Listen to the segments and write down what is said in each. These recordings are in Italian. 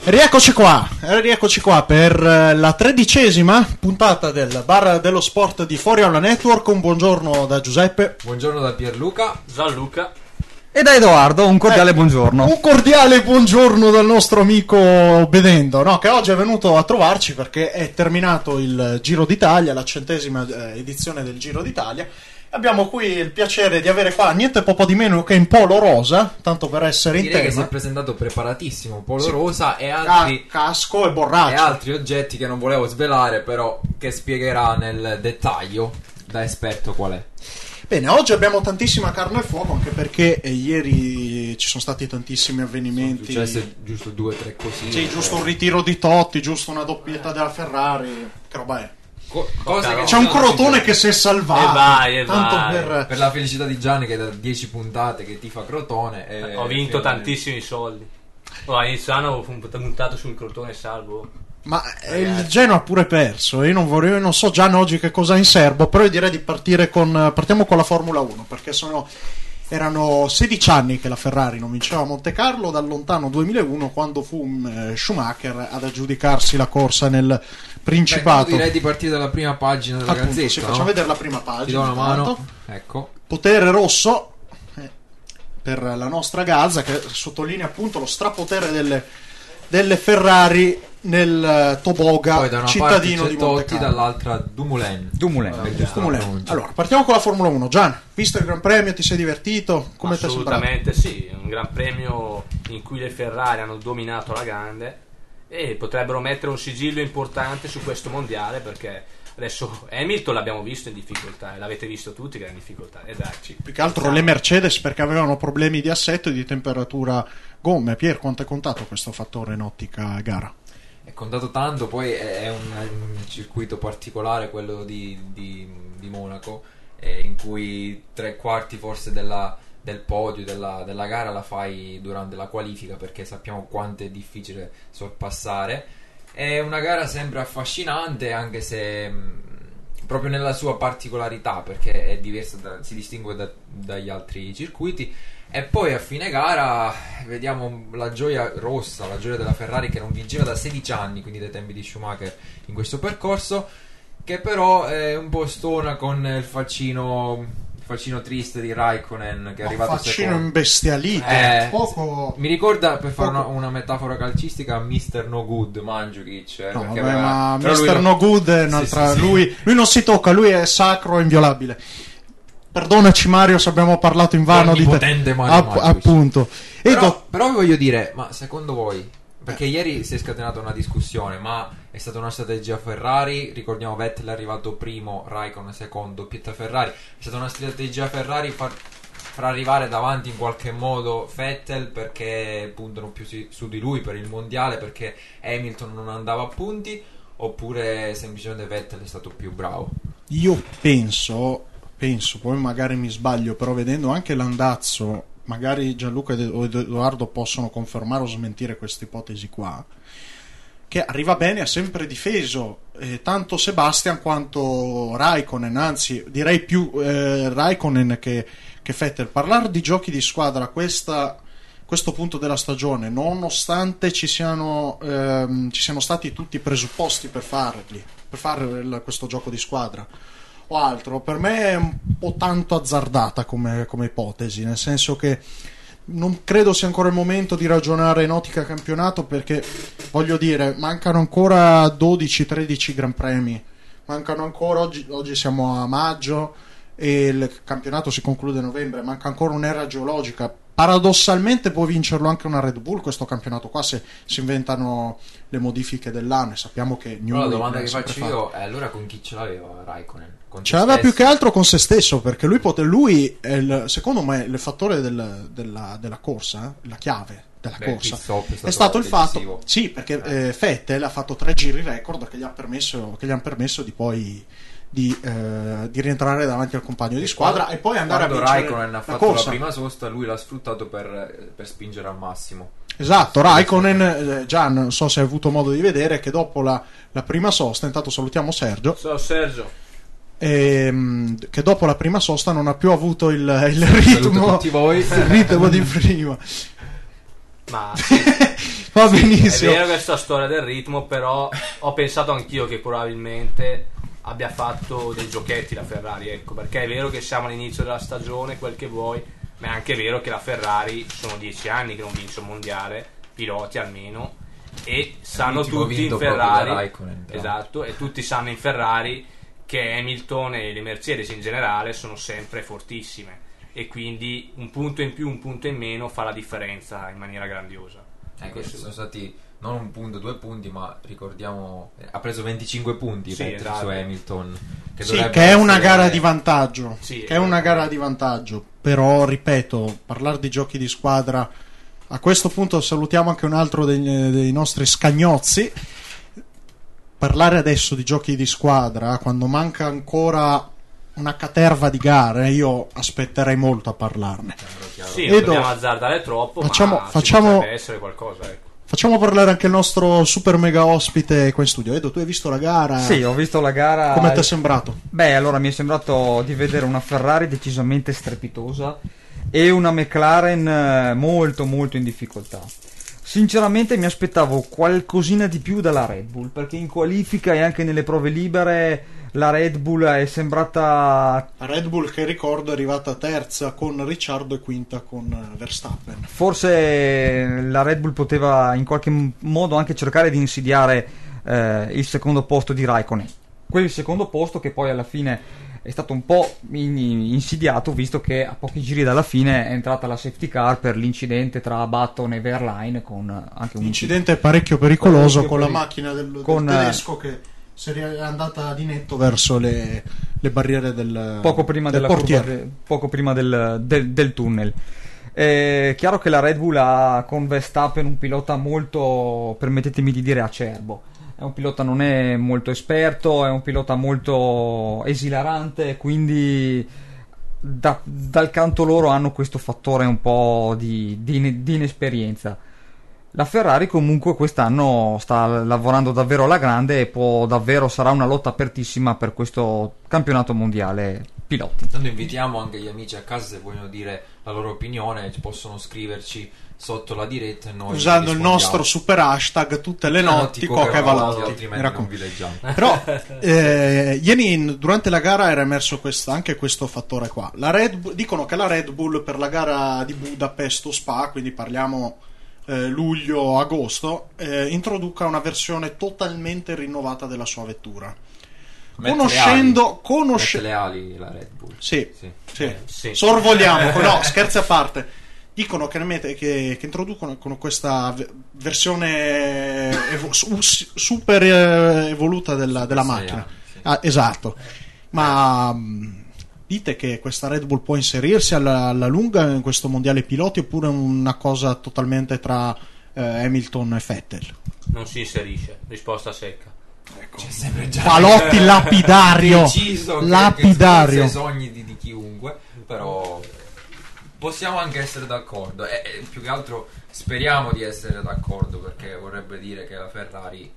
Rieccoci qua per la 13ª puntata del Bar dello Sport di Fuori Onda Network. Un buongiorno da Giuseppe. Buongiorno da Pierluca. Gianluca. E da Edoardo, un cordiale buongiorno. Un cordiale buongiorno dal nostro amico Benendo, no? Che oggi è venuto a trovarci perché è terminato il Giro d'Italia, la 100ª edizione del Giro d'Italia. Abbiamo qui il piacere di avere qua niente po' di meno che in polo rosa, tanto per essere in tema. Direi che si è presentato preparatissimo, polo rosa e altri casco e borraccio e altri oggetti che non volevo svelare, però che spiegherà nel dettaglio da esperto qual è. Bene, oggi abbiamo tantissima carne al fuoco, anche perché ieri ci sono stati tantissimi avvenimenti. Sono successe giusto 2 o 3 cosine. Sì, giusto un ritiro di Totti, giusto una doppietta della Ferrari. Che roba è? C'è un Crotone che si è salvato. Per la felicità di Gianni, che da 10 puntate che tifa Crotone. Ho vinto tantissimi soldi. A inizio anno ho puntato sul Crotone salvo. Ma il Genoa ha pure perso. Io non so già oggi che cosa ha in serbo, però io direi di partiamo con la Formula 1, perché erano 16 anni che la Ferrari non vinceva a Monte Carlo, dal lontano 2001, quando fu Schumacher ad aggiudicarsi la corsa nel Principato. Direi di partire dalla prima pagina della Gazzetta. Sì, facciamo vedere la prima pagina. Ti do una mano. Ecco. Potere rosso per la nostra Gazza, che sottolinea appunto lo strapotere delle Ferrari nel Toboga, poi da una cittadino parte di Monte Totti, Carlo. dall'altra Dumoulin. Allora, partiamo con la Formula 1. Gian, visto il Gran Premio, ti sei divertito? Come ti è sembrato? Assolutamente sì, un Gran Premio in cui le Ferrari hanno dominato la grande e potrebbero mettere un sigillo importante su questo mondiale, perché adesso Hamilton l'abbiamo visto in difficoltà, e l'avete visto tutti che era in difficoltà, e dacci. Più che altro le Mercedes, perché avevano problemi di assetto e di temperatura gomme. Pier, quanto è contato questo fattore in ottica gara? È contato tanto, poi è un circuito particolare quello di Monaco, in cui 3/4 forse del podio della gara la fai durante la qualifica, perché sappiamo quanto è difficile sorpassare. È una gara sempre affascinante, anche se proprio nella sua particolarità, perché è diversa, si distingue dagli altri circuiti. E poi a fine gara vediamo la gioia rossa, la gioia della Ferrari, che non vinceva da 16 anni, quindi dai tempi di Schumacher, in questo percorso, che però è un po' stona con il faccino triste di Raikkonen, che è arrivato faccino imbestialito. Mi ricorda, per fare una metafora calcistica, Mr. No Good Mandžukić. Ma Mr. No Good è un'altra. Sì. Lui non si tocca, lui è sacro e inviolabile. Perdonaci Mario se abbiamo parlato in vano di te. Appunto. Però voglio dire, ma secondo voi, perché ieri si è scatenata una discussione, ma è stata una strategia Ferrari? Ricordiamo Vettel è arrivato primo, Raikkonen secondo, doppietta Ferrari. È stata una strategia Ferrari far arrivare davanti in qualche modo Vettel, perché puntano più su di lui per il mondiale, perché Hamilton non andava a punti, oppure semplicemente Vettel è stato più bravo? Io penso, poi magari mi sbaglio, però vedendo anche l'andazzo, magari Gianluca o Edoardo possono confermare o smentire questa ipotesi qua, che arriva bene, ha sempre difeso tanto Sebastian quanto Raikkonen, anzi direi più Raikkonen che Vettel. Parlare di giochi di squadra a questo punto della stagione, nonostante ci siano stati tutti i presupposti per fare questo gioco di squadra o altro, per me è un po' tanto azzardata come ipotesi, nel senso che non credo sia ancora il momento di ragionare in ottica campionato, perché voglio dire, mancano ancora 12-13 Gran Premi, mancano ancora, oggi siamo a maggio e il campionato si conclude a novembre, manca ancora un'era geologica. Paradossalmente può vincerlo anche una Red Bull questo campionato qua, se si inventano le modifiche dell'anno, e sappiamo che la domanda che faccio io è: allora con chi ce l'aveva Raikkonen? Ce l'aveva più che altro con se stesso, perché lui è secondo me il fattore della corsa, la chiave della corsa è stato il fatto, sì, perché Vettel ha fatto 3 giri record che gli hanno permesso di poi di rientrare davanti al compagno di squadra e poi andare a vincere. Raikkonen ha fatto la prima sosta, lui l'ha sfruttato per spingere al massimo. Esatto, Raikkonen, già non so se hai avuto modo di vedere che dopo la prima sosta, intanto salutiamo Sergio. Ciao Sergio. Che dopo la prima sosta non ha più avuto il ritmo, il ritmo di prima. Ma sì. Va È benissimo. vero questa storia del ritmo, però ho pensato anch'io che probabilmente abbia fatto dei giochetti la Ferrari, ecco, perché è vero che siamo all'inizio della stagione, quel che vuoi, ma è anche vero che la Ferrari sono 10 anni che non vince un mondiale, piloti almeno, e sanno L'ultimo tutti in vinto proprio Ferrari, da Raikkonen, però. esatto, e tutti sanno in Ferrari che Hamilton e le Mercedes in generale sono sempre fortissime, e quindi un punto in più, un punto in meno fa la differenza in maniera grandiosa. Questi sono stati non un punto, 2 punti, ma ricordiamo ha preso 25 punti Sì, Vettel esatto. su Hamilton, che Sì, dovrebbe che è una essere- gara di vantaggio. Sì, Che è una gara di vantaggio. Però, ripeto, parlare di giochi di squadra. A questo punto salutiamo anche un altro dei nostri scagnozzi. Parlare adesso di giochi di squadra quando manca ancora una caterva di gare, io aspetterei molto a parlarne. Sembra chiaro. Sì, Edo, non dobbiamo azzardare troppo, facciamo- ma facciamo- potrebbe essere qualcosa, ecco. Facciamo parlare anche il nostro super mega ospite qua in studio. Edo, tu hai visto la gara? Sì, ho visto la gara. Come ti è sembrato? Beh, allora mi è sembrato di vedere una Ferrari decisamente strepitosa e una McLaren molto molto in difficoltà. Sinceramente mi aspettavo qualcosina di più dalla Red Bull, perché in qualifica e anche nelle prove libere la Red Bull è sembrata La Red Bull, che ricordo, è arrivata terza con Ricciardo e quinta con Verstappen. forse la Red Bull poteva in qualche modo anche cercare di insidiare il secondo posto di Raikkonen. Quel secondo posto che poi alla fine è stato un po' insidiato, visto che a pochi giri dalla fine è entrata la safety car per l'incidente tra Button e Verlaine, con anche un Incidente parecchio pericoloso Parecchio con la pericolo. macchina del Con, tedesco che si è andata di netto verso le barriere del poco prima del della portiere. curva, poco prima del tunnel. È chiaro che la Red Bull ha con Verstappen un pilota molto, permettetemi di dire, acerbo. È un pilota non è molto esperto, è un pilota molto esilarante, quindi dal canto loro hanno questo fattore un po' di inesperienza. La Ferrari comunque quest'anno sta lavorando davvero alla grande e sarà una lotta apertissima per questo campionato mondiale piloti. Tanto invitiamo anche gli amici a casa, se vogliono dire la loro opinione possono scriverci sotto la diretta e noi Usando il rispondiamo. nostro super hashtag tutte le notti Coca e Valotti. Mi altrimenti non raccomando. vi leggiamo. Però ieri durante la gara era emerso anche questo fattore qua. Dicono che la Red Bull per la gara di Budapest o Spa, quindi parliamo luglio-agosto, introduca una versione totalmente rinnovata della sua vettura. Mette le ali la Red Bull. Sì. Sì. Sorvoliamo, no, scherzi a parte. Dicono che introducono con questa versione super evoluta della macchina. Sì. Esatto. Ma dite che questa Red Bull può inserirsi alla lunga in questo mondiale piloti, oppure è una cosa totalmente tra Hamilton e Vettel? Non si inserisce, risposta secca. Ecco. C'è sempre già Palotti lapidario. deciso Lapidario. che sono i sogni di chiunque, però possiamo anche essere d'accordo e più che altro speriamo di essere d'accordo, perché vorrebbe dire che la Ferrari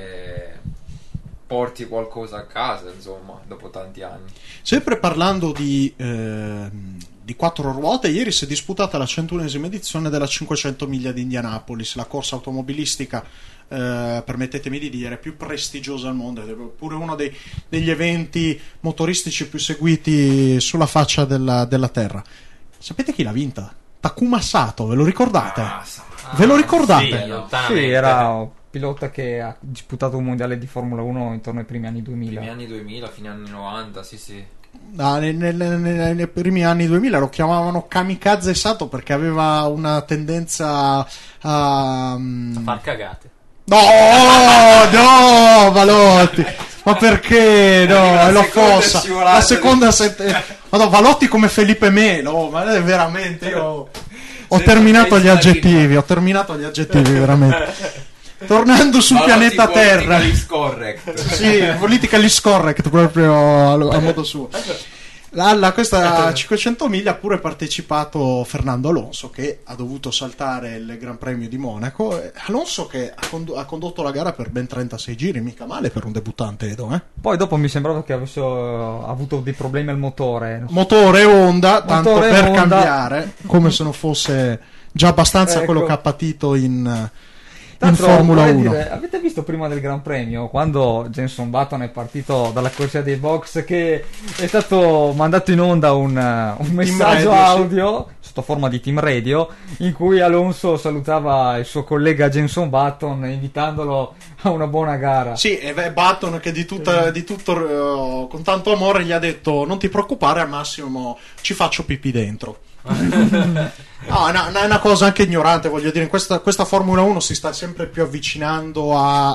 porti qualcosa a casa, insomma, dopo tanti anni. Sempre parlando di quattro ruote, ieri si è disputata la 101esima edizione della 500 miglia di Indianapolis, la corsa automobilistica, permettetemi di dire, più prestigiosa al mondo, ed è pure uno degli eventi motoristici più seguiti sulla faccia della terra. Sapete chi l'ha vinta? Takuma Sato, ve lo ricordate? Ve lo ricordate? Sì, Sì, lontanamente. era un pilota che ha disputato un mondiale di Formula 1 intorno ai primi anni 2000. Primi anni 2000, fine anni 90, sì. Nei primi anni 2000 lo chiamavano Kamikaze Sato perché aveva una tendenza a Far cagate. No, Valotti, ma perché? No, La è lo seconda è fossa. scivolata La seconda Madonna, Valotti come Felipe Melo, ma è veramente io ho Senza terminato gli pensiero. aggettivi, veramente. Tornando sul pianeta Terra. Correct. Sì, politically scorrect proprio a modo suo. Questa 500 miglia ha pure partecipato Fernando Alonso, che ha dovuto saltare il Gran Premio di Monaco. Alonso che ha condotto la gara per ben 36 giri, mica male per un debuttante, Edo, Poi dopo mi sembrava che avesse avuto dei problemi al motore. Motore Honda, tanto Motore per Honda. cambiare, come se non fosse già abbastanza Ecco. quello che ha patito in in Formula 1. Dire, avete visto prima del Gran Premio quando Jenson Button è partito dalla corsia dei box che è stato mandato in onda un messaggio radio, audio sotto forma di team radio in cui Alonso salutava il suo collega Jenson Button invitandolo a una buona gara. Sì, e Button che di tutto con tanto amore gli ha detto: non ti preoccupare, al massimo ci faccio pipì dentro. No, è una cosa anche ignorante, voglio dire, in questa Formula 1 si sta sempre più avvicinando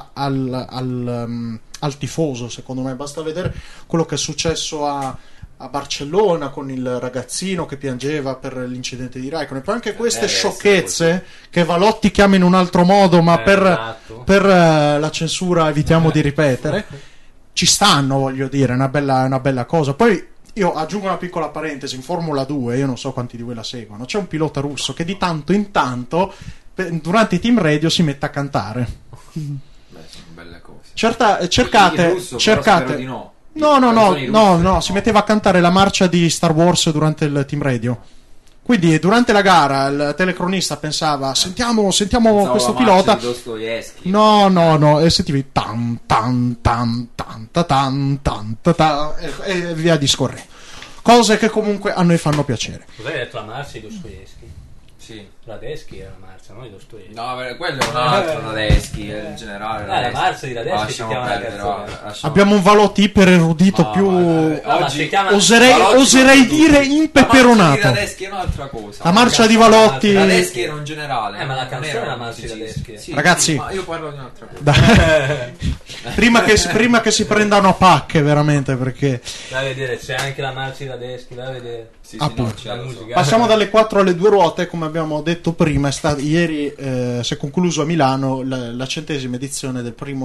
al tifoso, secondo me. Basta vedere quello che è successo a Barcellona con il ragazzino che piangeva per l'incidente di Raikkonen. Poi anche queste sciocchezze che Valotti chiama in un altro modo, ma per la censura evitiamo di ripetere, ci stanno, voglio dire, è una bella cosa. Poi io aggiungo una piccola parentesi: in Formula 2, io non so quanti di voi la seguono, c'è un pilota russo che di tanto in tanto durante i team radio si mette a cantare. Beh, sono belle cose. Cercate Il russo, però spero di no. No, si metteva a cantare la marcia di Star Wars durante il team radio. Quindi durante la gara il telecronista pensava: sentiamo questo pilota. No, e sentivi tan tan tan tan tan tan tan e via discorrendo. Cose che comunque a noi fanno piacere. Cos'hai detto, la marcia di Dostoevsky? Sì. Radeschi era la marcia, non di Dostoevsky. No, quello è un altro Radeschi, in generale. La marcia di Radeschi si chiama la canzone. Abbiamo un Valotti iper erudito più oggi oserei dire impeperonato. La marcia di Radeschi è un'altra cosa. La marcia di Valotti. Radeschi era un generale. Ma la canzone è la marcia di Radeschi. Sì, ragazzi, ma io parlo di un'altra cosa. prima che si prendano a pacche, veramente, perché vai a vedere, c'è anche la marcia di Radeschi, vai a vedere. Sì, appunto. no, La musica. Passiamo dalle 4 alle 2 ruote, come abbiamo detto prima. Ieri si è concluso a Milano la 100ª edizione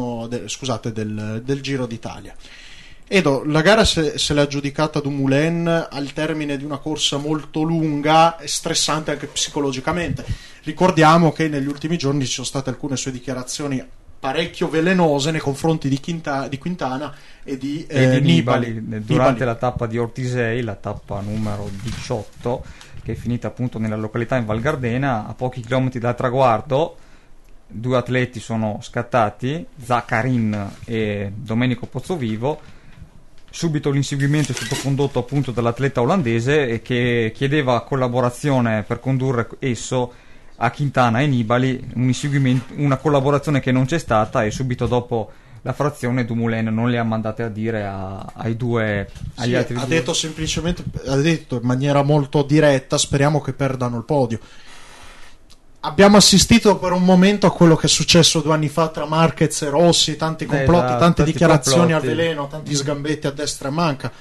del Giro d'Italia. Edo, la gara se l'è aggiudicata Dumoulin al termine di una corsa molto lunga e stressante anche psicologicamente. Ricordiamo che negli ultimi giorni ci sono state alcune sue dichiarazioni parecchio velenose nei confronti di Quintana e di Nibali durante la tappa di Ortisei, la tappa numero 18, che è finita appunto nella località in Val Gardena, a pochi chilometri dal traguardo. Due atleti sono scattati, Zaccarin e Domenico Pozzovivo. Subito l'inseguimento è stato condotto appunto dall'atleta olandese che chiedeva collaborazione per condurre esso a Quintana e Nibali, una collaborazione che non c'è stata, e subito dopo la frazione Dumoulin non le ha mandate a dire agli altri due. Ha detto in maniera molto diretta: speriamo che perdano il podio. Abbiamo assistito per un momento a quello che è successo 2 anni fa tra Marquez e Rossi, tanti complotti, tante dichiarazioni al veleno, tanti sgambetti a destra e manca.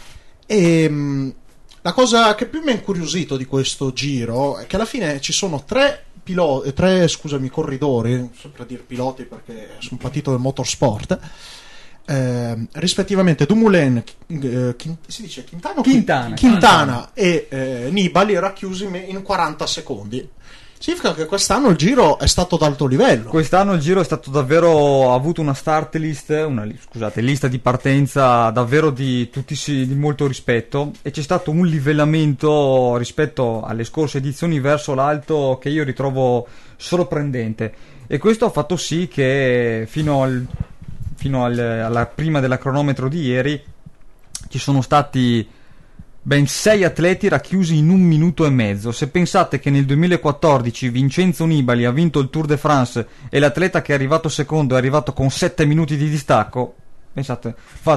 E la cosa che più mi ha incuriosito di questo giro è che alla fine ci sono tre corridori, sempre a dire piloti perché sono patito del motorsport, rispettivamente Dumoulin, si dice Quintana e Nibali, racchiusi in 40 secondi. Significa che quest'anno il giro è stato d'alto livello. Quest'anno il giro è stato davvero, ha avuto una start list, lista di partenza davvero di molto rispetto, e c'è stato un livellamento rispetto alle scorse edizioni verso l'alto che io ritrovo sorprendente, e questo ha fatto sì che fino alla prima della cronometro di ieri ci sono stati ben 6 atleti racchiusi in 1 minuto e mezzo. Se pensate che nel 2014 Vincenzo Nibali ha vinto il Tour de France e l'atleta che è arrivato secondo è arrivato con 7 minuti di distacco, pensate,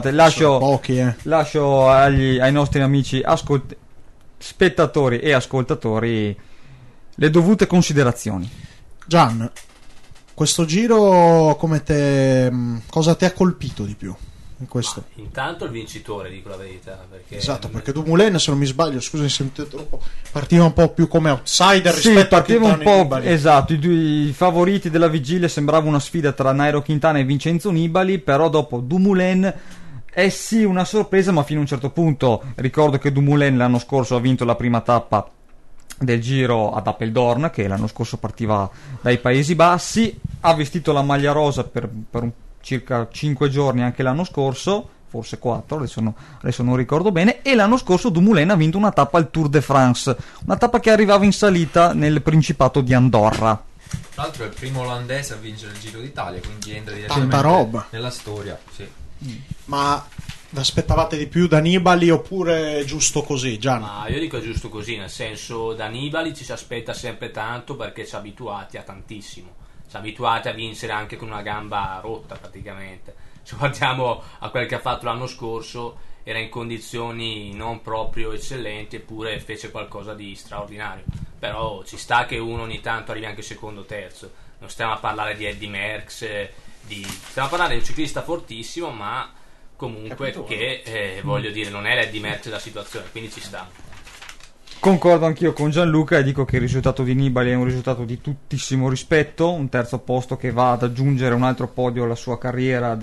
lascio ai nostri amici spettatori e ascoltatori le dovute considerazioni. Gian, questo giro cosa ti ha colpito di più? Questo. Intanto il vincitore, dico la verità, perché Dumoulin, se non mi sbaglio, scusami se mi troppo, partiva un po' più come outsider rispetto a Quintana. Esatto, i favoriti della vigilia sembrava una sfida tra Nairo Quintana e Vincenzo Nibali, però dopo Dumoulin è sì una sorpresa, ma fino a un certo punto. Ricordo che Dumoulin l'anno scorso ha vinto la prima tappa del giro ad Apeldoorn, che l'anno scorso partiva dai Paesi Bassi, ha vestito la maglia rosa per circa 5 giorni anche l'anno scorso, forse 4, adesso non ricordo bene, e l'anno scorso Dumoulin ha vinto una tappa al Tour de France, una tappa che arrivava in salita nel Principato di Andorra. Tra l'altro è il primo olandese a vincere il Giro d'Italia, quindi entra Tanta direttamente roba. nella storia. Sì. Ma vi aspettavate di più da Nibali oppure giusto così, Gian? Ma io dico giusto così, nel senso, da Nibali ci si aspetta sempre tanto perché ci ha abituati a tantissimo, ci ha abituati a vincere anche con una gamba rotta praticamente. Se guardiamo a quel che ha fatto l'anno scorso, era in condizioni non proprio eccellenti, eppure fece qualcosa di straordinario. Però ci sta che uno ogni tanto arrivi anche secondo o terzo, non stiamo a parlare di Eddy Merckx, stiamo a parlare di un ciclista fortissimo, ma comunque Capito? che voglio dire, non è l'Eddy Merckx la situazione, quindi ci sta. Concordo anch'io con Gianluca e dico che il risultato di Nibali è un risultato di tuttissimo rispetto, un terzo posto che va ad aggiungere un altro podio alla sua carriera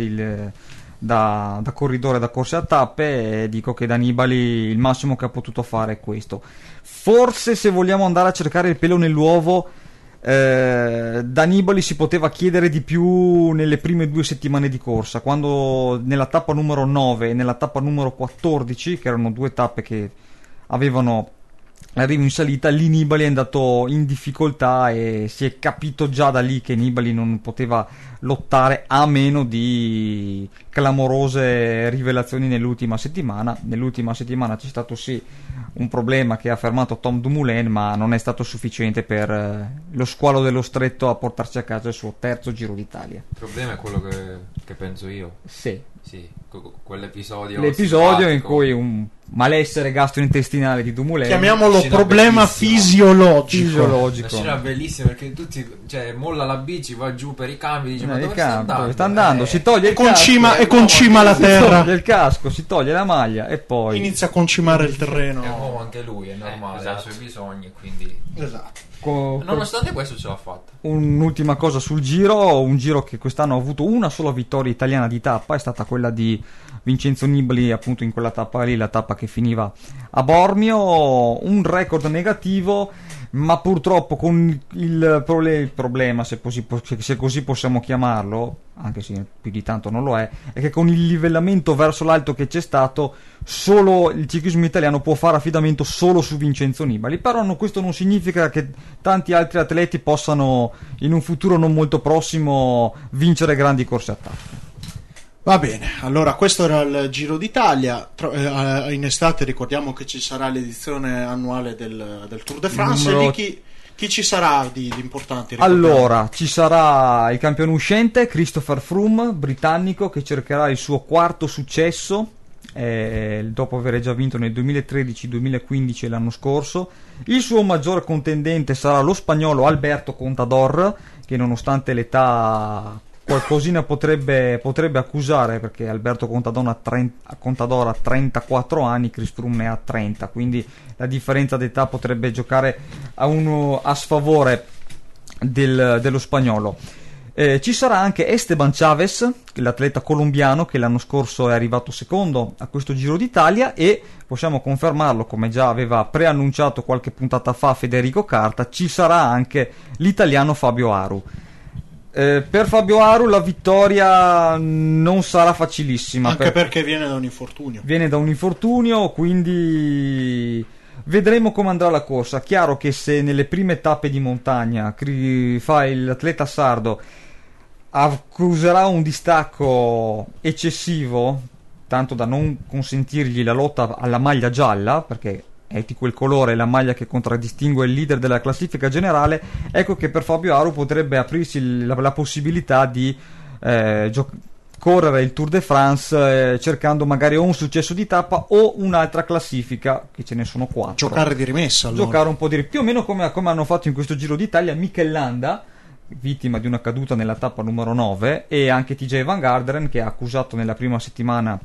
da corridore da corse a tappe, e dico che da Nibali il massimo che ha potuto fare è questo. Forse, se vogliamo andare a cercare il pelo nell'uovo, da Nibali si poteva chiedere di più nelle prime 2 settimane di corsa, quando nella tappa numero 9 e nella tappa numero 14, che erano 2 tappe che avevano l'arrivo in salita, lì Nibali è andato in difficoltà e si è capito già da lì che Nibali non poteva lottare a meno di clamorose rivelazioni nell'ultima settimana. Nell'ultima settimana c'è stato sì un problema che ha fermato Tom Dumoulin, ma non è stato sufficiente per lo squalo dello stretto a portarci a casa il suo terzo Giro d'Italia. Il problema è quello che penso io. Sì, Sì, quell'episodio l'episodio in simpatico. cui un malessere gastrointestinale di Dumoulin, Chiamiamolo Scena problema bellissima. fisiologico. Una scena bellissima perché tutti, cioè, molla la bici, va giù per i cambi, dice: ma dove sta andando? dove sta andando? Si toglie il Concima, casco, e concima la si terra. toglie il casco, si toglie la maglia e poi Inizia a concimare il È un terreno. uomo anche lui, è normale, ha i esatto. suoi bisogni, quindi Esatto. nonostante questo ce l'ha fatta. Un'ultima cosa sul giro, un giro che quest'anno ha avuto una sola vittoria italiana di tappa, è stata quella di Vincenzo Nibali, appunto in quella tappa lì, la tappa che finiva a Bormio, un record negativo, ma purtroppo con il problema, se così possiamo chiamarlo, anche se più di tanto non lo è che con il livellamento verso l'alto che c'è stato, solo il ciclismo italiano può fare affidamento solo su Vincenzo Nibali. Però questo non significa che tanti altri atleti possano in un futuro non molto prossimo vincere grandi corse a tappe. Va bene, allora questo era il Giro d'Italia. In estate ricordiamo che ci sarà l'edizione annuale del Tour de France. E lì chi ci sarà di importanti? Allora, ci sarà il campione uscente Christopher Froome, britannico, che cercherà il suo quarto successo dopo aver già vinto nel 2013, 2015 e l'anno scorso. Il suo maggior contendente sarà lo spagnolo Alberto Contador, che nonostante l'età qualcosina potrebbe accusare, perché Alberto Contador ha 34 anni, Chris Froome ne ha 30, quindi la differenza d'età potrebbe giocare a sfavore dello spagnolo. Ci sarà anche Esteban Chaves, l'atleta colombiano che l'anno scorso è arrivato secondo a questo Giro d'Italia, e possiamo confermarlo, come già aveva preannunciato qualche puntata fa Federico Carta, ci sarà anche l'italiano Fabio Aru. Per Fabio Aru la vittoria non sarà facilissima, anche perché viene da un infortunio. Quindi vedremo come andrà la corsa. Chiaro che se nelle prime tappe di montagna fa l'atleta sardo accuserà un distacco eccessivo, tanto da non consentirgli la lotta alla maglia gialla, perché è di quel colore la maglia che contraddistingue il leader della classifica generale, ecco che per Fabio Aru potrebbe aprirsi la possibilità di correre il Tour de France cercando magari o un successo di tappa o un'altra classifica, che ce ne sono 4. Giocare di rimessa, allora. Giocare un po' più o meno come hanno fatto in questo Giro d'Italia Mikel Landa, vittima di una caduta nella tappa numero 9, e anche TJ Van Garderen, che ha accusato nella prima settimana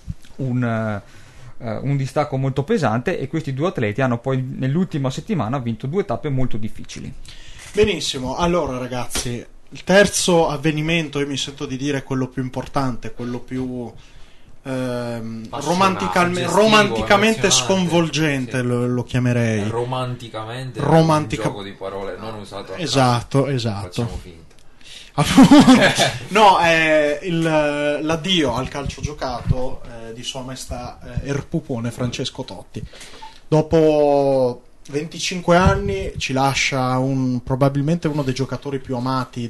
un distacco molto pesante, e questi due atleti hanno poi nell'ultima settimana vinto 2 tappe molto difficili. Benissimo, allora ragazzi, il terzo avvenimento, io mi sento di dire quello più importante, quello più romanticamente sconvolgente, sì. lo chiamerei. Romanticamente è un gioco di parole non usato a esatto. Facciamo finta. No, è l'addio al calcio giocato di Sua Maestà Pupone Francesco Totti. Dopo 25 anni, ci lascia probabilmente uno dei giocatori più amati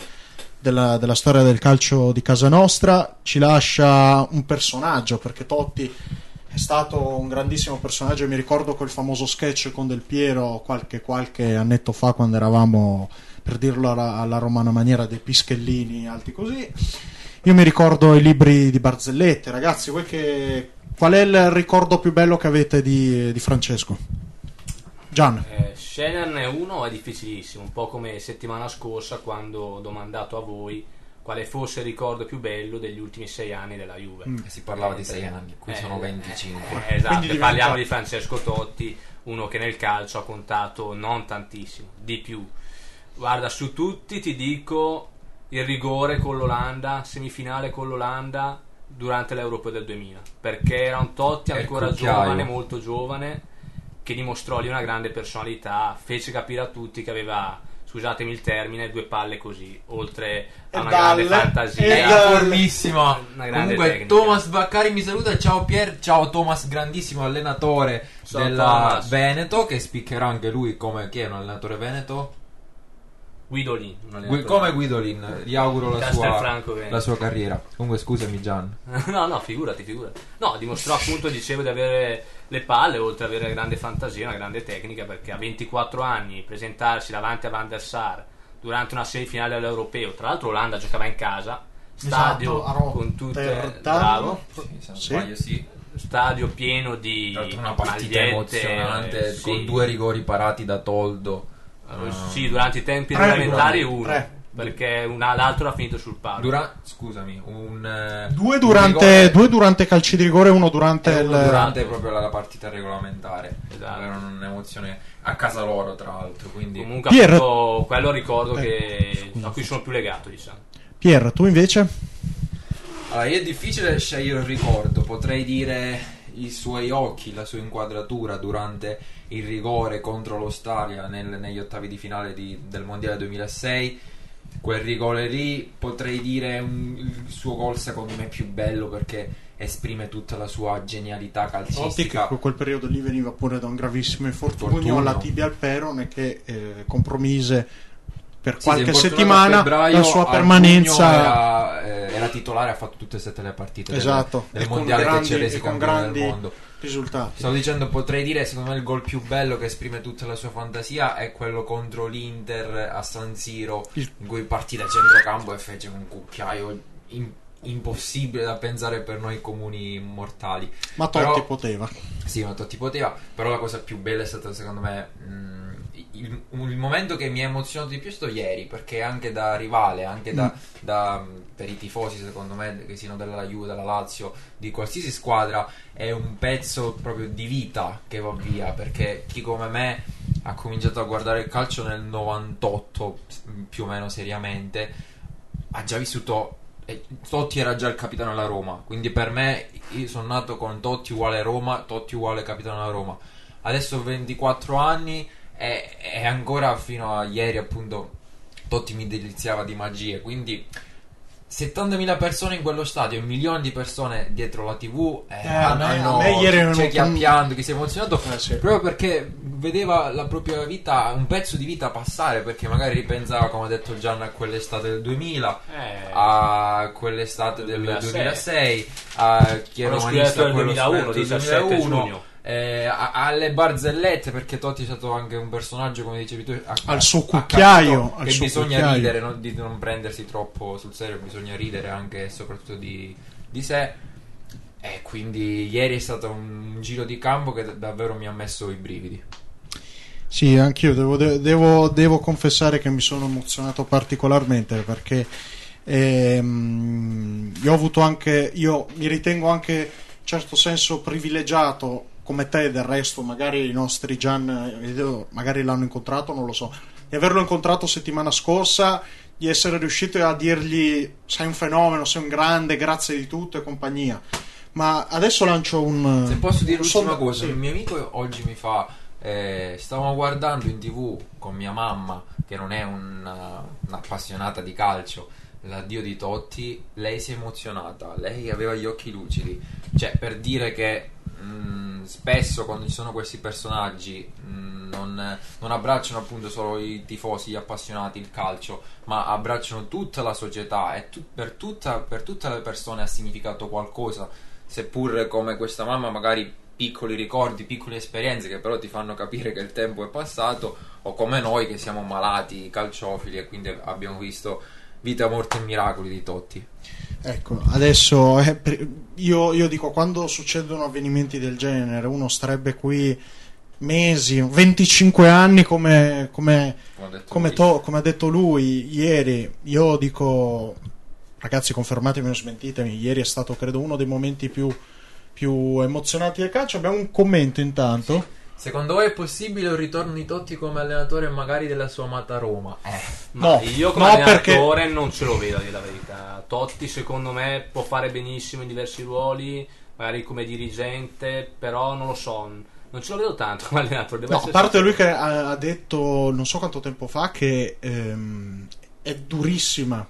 della storia del calcio di casa nostra, ci lascia un personaggio, perché Totti è stato un grandissimo personaggio, e mi ricordo quel famoso sketch con Del Piero qualche annetto fa, quando eravamo, per dirlo alla romana maniera, dei pischellini alti così. Io mi ricordo i libri di Barzelletti. Ragazzi, qual è il ricordo più bello che avete di Francesco? Gian. Sceglierne uno è difficilissimo, un po' come settimana scorsa quando ho domandato a voi quale fosse il ricordo più bello degli ultimi 6 anni della Juve. Si parlava di 6 anni, qui sono 25. Esatto, parliamo di Francesco Totti, uno che nel calcio ha contato non tantissimo, di più. Guarda, su tutti ti dico il rigore con l'Olanda, semifinale con l'Olanda durante l'Europeo del 2000, perché era un Totti ancora giovane, molto giovane, che dimostrò lì una grande personalità, fece capire a tutti che aveva, scusatemi il termine, 2 palle così, oltre a una grande fantasia. Formissima. Comunque tecnica. Thomas Baccari mi saluta, ciao Pier, ciao Thomas, grandissimo allenatore della Veneto, che spiccherà anche lui come chi è un allenatore veneto? Guidolin, come Guidolin, gli auguro la sua carriera. Comunque scusami Gian. No, figurati. No, dimostrò appunto, dicevo, di avere le palle, oltre ad avere grande fantasia, una grande tecnica, perché a 24 anni presentarsi davanti a Van der Sar durante una semifinale dell'Europeo, tra l'altro l'Olanda giocava in casa, stadio con tutte, bravo, sì. Stadio pieno di una partita magliette, emozionante, con 2 rigori parati da Toldo. Sì, durante i tempi regolamentari uno, perché l'altro era finito sul palo. Scusami, due durante calci di rigore, uno durante proprio la partita regolamentare. Esatto. Era un'emozione a casa loro, tra l'altro. Quindi comunque appunto, quello ricordo a cui sono più legato, diciamo. Pier, tu invece? Allora, è difficile scegliere un ricordo, potrei dire i suoi occhi, la sua inquadratura durante il rigore contro l'Australia negli ottavi di finale del Mondiale 2006. Quel rigore lì, potrei dire il suo gol secondo me più bello, perché esprime tutta la sua genialità calcistica. Quel periodo lì veniva pure da un gravissimo infortunio alla tibia al perone, che compromise per qualche settimana la sua permanenza. Era titolare, ha fatto tutte e 7 le partite del con mondiale grandi, che ci ha resi campioni del mondo. Risultati. Stavo dicendo, potrei dire, secondo me il gol più bello che esprime tutta la sua fantasia è quello contro l'Inter a San Siro, in cui partì da centrocampo e fece un cucchiaio impossibile da pensare per noi comuni mortali. Ma Totti poteva. Sì, ma Totti poteva. Però la cosa più bella è stata, secondo me, il momento che mi ha emozionato di più è stato ieri, perché anche da rivale, anche per i tifosi, secondo me, che siano della Juve, della Lazio, di qualsiasi squadra, è un pezzo proprio di vita che va via, perché chi come me ha cominciato a guardare il calcio nel 98 più o meno seriamente, ha già vissuto. Totti era già il capitano della Roma, quindi per me, io sono nato con Totti uguale Roma, Totti uguale capitano della Roma. Adesso ho 24 anni e ancora fino a ieri appunto Totti mi deliziava di magie, quindi 70.000 persone in quello stadio, 1 milione di persone dietro la TV, c'è chi ha pianto, chi si è emozionato, proprio perché vedeva la propria vita, un pezzo di vita passare, perché magari ripensava, come ha detto Gian, a quell'estate del 2000, a quell'estate del 2006, a chi era romanista del 2001, 17 giugno. Alle barzellette, perché Totti è stato anche un personaggio, come dicevi tu, al suo cucchiaio, che bisogna ridere, di non prendersi troppo sul serio, bisogna ridere anche e soprattutto di sé, e quindi ieri è stato un giro di campo che davvero mi ha messo i brividi. Sì, anch'io devo confessare che mi sono emozionato particolarmente, perché io mi ritengo anche in certo senso privilegiato come te. Del resto magari i nostri Gian magari l'hanno incontrato, non lo so, di averlo incontrato settimana scorsa, di essere riuscito a dirgli sei un fenomeno, sei un grande, grazie di tutto e compagnia. Ma adesso lancio se posso dire l'ultima cosa, sì. Un mio amico oggi mi fa stavamo guardando in TV con mia mamma, che non è un'appassionata di calcio, l'addio di Totti. Lei si è emozionata, lei aveva gli occhi lucidi, cioè per dire che spesso quando ci sono questi personaggi non abbracciano appunto solo i tifosi, gli appassionati, il calcio, ma abbracciano tutta la società, e per tutte le persone ha significato qualcosa, seppur come questa mamma magari piccoli ricordi, piccole esperienze che però ti fanno capire che il tempo è passato, o come noi che siamo malati calciofili e quindi abbiamo visto vita, morte e miracoli di Totti. Ecco, adesso io dico, quando succedono avvenimenti del genere uno starebbe qui mesi, 25 anni come ha detto lui ieri. Io dico, ragazzi, confermatemi o smentitemi, ieri è stato credo uno dei momenti più emozionanti del calcio. Abbiamo un commento intanto. Secondo voi è possibile un ritorno di Totti come allenatore magari della sua amata Roma? Ma io come allenatore non ce lo vedo, a dire la verità. Totti secondo me può fare benissimo in diversi ruoli, magari come dirigente, però non lo so, non ce lo vedo tanto come allenatore. No, a parte lui che ha detto non so quanto tempo fa che è durissima.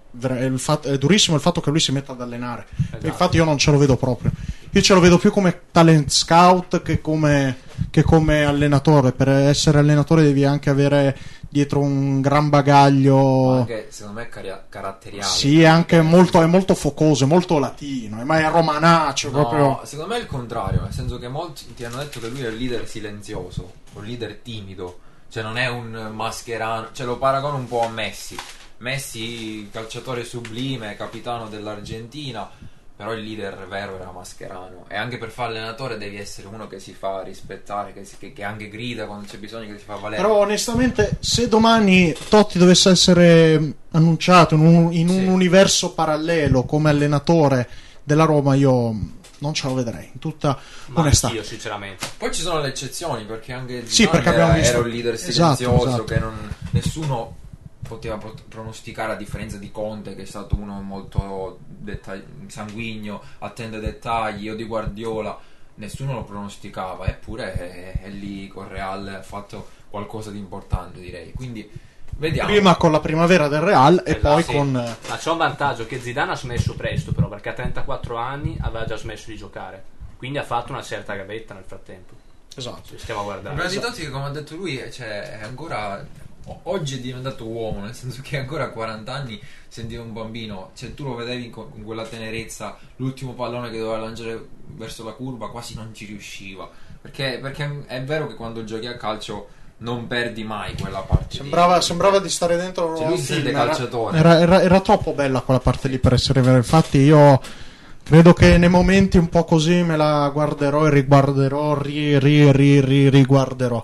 È durissimo il fatto che lui si metta ad allenare. Esatto. Infatti io non ce lo vedo proprio. Io ce lo vedo più come talent scout che come allenatore. Per essere allenatore devi anche avere dietro un gran bagaglio. Ma anche secondo me caratteriale. Sì, è anche è molto focoso, è molto latino, ma è romanaccio. No, proprio. Secondo me è il contrario, nel senso che molti ti hanno detto che lui è un leader silenzioso, un leader timido, cioè non è un mascherano, cioè lo paragono un po' a Messi, calciatore sublime, capitano dell'Argentina, però il leader vero era Mascherano. E anche per fare allenatore devi essere uno che si fa rispettare, che anche grida quando c'è bisogno, che si fa valere. Però onestamente, se domani Totti dovesse essere annunciato in un universo parallelo come allenatore della Roma, io non ce lo vedrei, in tutta onestà. Io sinceramente. Poi ci sono le eccezioni, perché anche perché abbiamo visto... era un leader silenzioso, esatto. Che nessuno poteva pronosticare, a differenza di Conte, che è stato uno molto sanguigno, attende ai dettagli, o di Guardiola, nessuno lo pronosticava, eppure è lì con Real ha fatto qualcosa di importante, direi. Quindi vediamo. Prima con la primavera del Real e poi sì. con... Ma c'è un vantaggio, che Zidane ha smesso presto, però, perché a 34 anni aveva già smesso di giocare, quindi ha fatto una certa gavetta nel frattempo. Esatto. Stiamo a guardare. Il problema di Totti, che come ha detto lui, cioè, è ancora... Oggi è diventato uomo, nel senso che ancora a 40 anni sentiva un bambino, cioè tu lo vedevi con quella tenerezza, l'ultimo pallone che doveva lanciare verso la curva quasi non ci riusciva, perché è vero che quando giochi a calcio non perdi mai quella parte. Sembrava di stare dentro, cioè lui si sente calciatore. Era troppo bella quella parte lì per essere vera. Infatti io credo che nei momenti un po' così me la guarderò e riguarderò, riguarderò.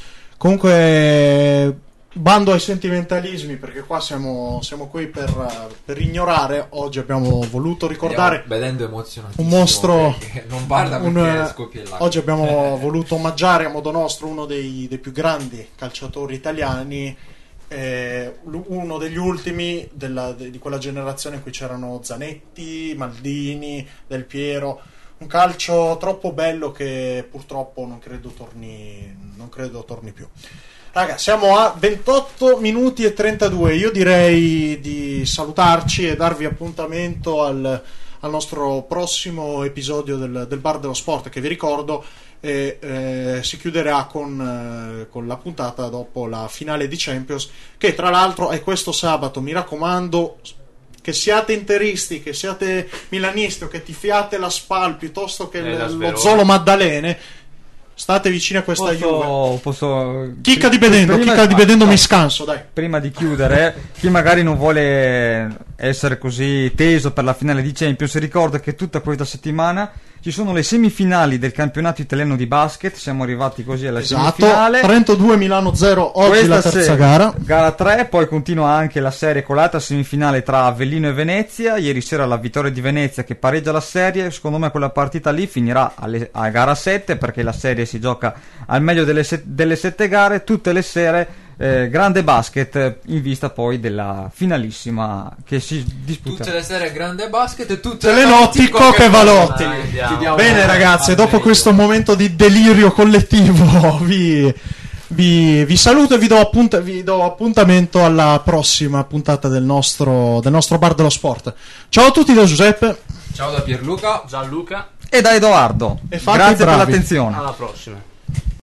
Comunque, bando ai sentimentalismi, perché qua siamo qui per ignorare. Oggi abbiamo voluto ricordare, vedendo emozionatissimo, un mostro, non parla perché scoppia il lacrime. Oggi abbiamo voluto omaggiare a modo nostro uno dei più grandi calciatori italiani, uno degli ultimi di quella generazione in cui c'erano Zanetti, Maldini, Del Piero. Un calcio troppo bello che purtroppo non credo torni più. Raga, siamo a 28 minuti e 32. Io direi di salutarci e darvi appuntamento al nostro prossimo episodio del Bar dello Sport, che vi ricordo si chiuderà con la puntata dopo la finale di Champions, che tra l'altro è questo sabato. Mi raccomando, che siate interisti, che siate milanisti o che tifiate la Spal piuttosto che lo Zolo Maddalene, state vicini a questa Juve. Chicca di Bedendo mi scanso, dai. Prima di chiudere, chi magari non vuole essere così teso per la finale di Champions, ricorda che tutta questa settimana ci sono le semifinali del campionato italiano di basket. Siamo arrivati così alla semifinale. Trento 2 Milano 0 oggi questa la terza gara 3. Poi continua anche la serie con l'altra semifinale tra Avellino e Venezia. Ieri sera la vittoria di Venezia che pareggia la serie. Secondo me quella partita lì finirà a gara 7, perché la serie si gioca al meglio delle 7 gare tutte le sere. Grande basket in vista poi della finalissima che si disputa tutte le sere. Grande basket e tutte le notti Coche Valotti. Bene ragazzi, dopo questo momento di delirio collettivo vi saluto e vi do appuntamento alla prossima puntata del nostro Bar dello Sport. Ciao a tutti da Giuseppe, ciao da Pierluca, Gianluca e da Edoardo, e grazie per l'attenzione. Alla prossima.